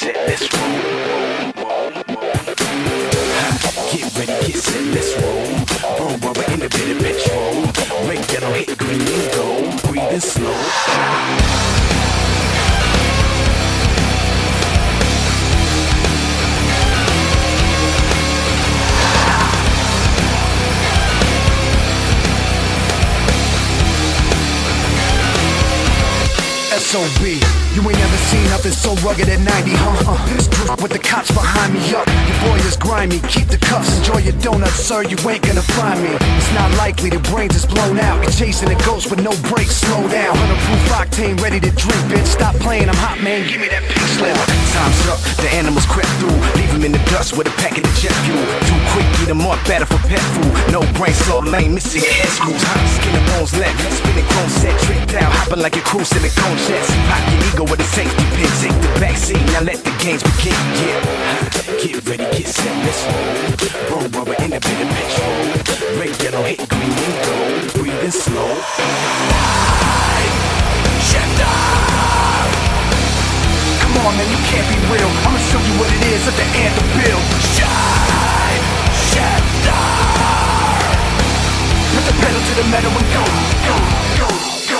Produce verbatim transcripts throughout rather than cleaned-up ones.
set, let's roll. Get ready, get set, let's roll. Burn rubber in the bit of petrol. Red, yellow, hit green and gold. Breathing slow. S O B, you ain't never seen nothing so rugged at ninety, huh? Uh, with the cops behind me up, your boy is grimy, keep the cuffs, enjoy your donuts, sir, you ain't gonna find me. It's not likely, the brains is blown out, you're chasing a ghost with no brakes, slow down. one hundred proof octane, ready to drink, bitch, stop playing, I'm hot, man, give me that pink slip. Time's up, the animals crept through, leave him in the dust with a packet of jet fuel. Too quick, eat them up, better for pet food, no brain, so lame, missing your head screws, hot skin and bones left, spinning chrome set, tricked out, hopping like a cruise in a cone chest. Lock your ego with a safety pin. Take the backseat, now let the games begin. Yeah, get ready, get set, let's roll. Burn rubber in a bit of petrol. Red, yellow, hit green and gold. Breathing slow. Shifter. Come on, man, you can't be real. I'ma show you what it is at the anthem build. Shine, shifter. Put the pedal to the metal and go, go, go, go.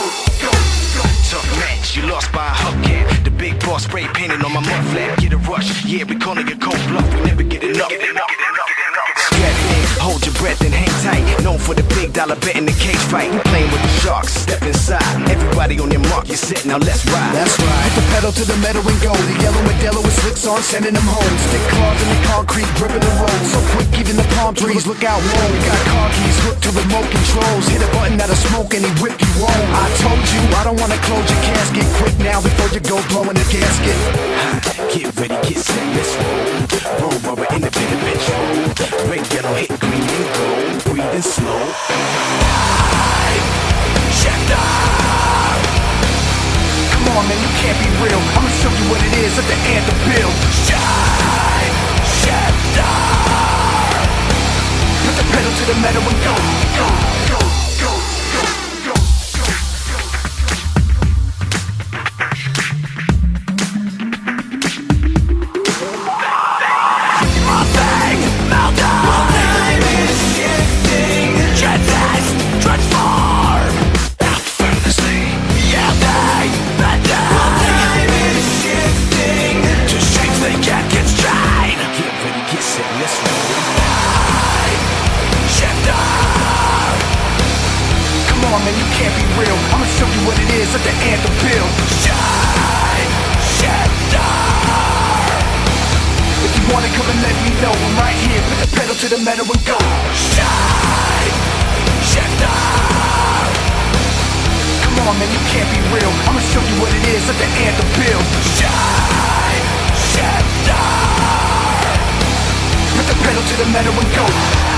You lost by a hubcap. The big boss spray painted on my mud flap. Get a rush, yeah, we calling it cold bluff. We never get enough. Strap in, hold your breath and hang tight. Known for the big dollar bet in the cage fight. We playing with the sharks, step inside. Everybody on your mark, you're set, now let's ride. That's right. Hit the pedal to the metal and go. The yellow Modelo with slicks on, sending them home. Stick claws in the concrete, gripping the road. So quick, even the palm trees look out low. We got car keys hooked to remote controls. Hit a button that'll smoke and he whip you home. I told you, I don't wanna close your casket. Quick now before you go blowing the gasket. Get ready, get set, let's roll. Burn rubber in the bit of petrol. Red, yellow, hit green and gold. Breathing slow. Shifter. Come on, man, you can't be real. I'ma show you what it is at the anthem build. Shine, shifter. Put the pedal to the metal and go, go, go, go, go. Man, you can't be real. I'ma show you what it is at the anthem build. Shine, shifter. If you wanna come and let me know, I'm right here. Put the pedal to the metal and go. Shine, shifter. Come on, man, you can't be real. I'ma show you what it is at the anthem build. Shine, shifter. Put the pedal to the metal and go.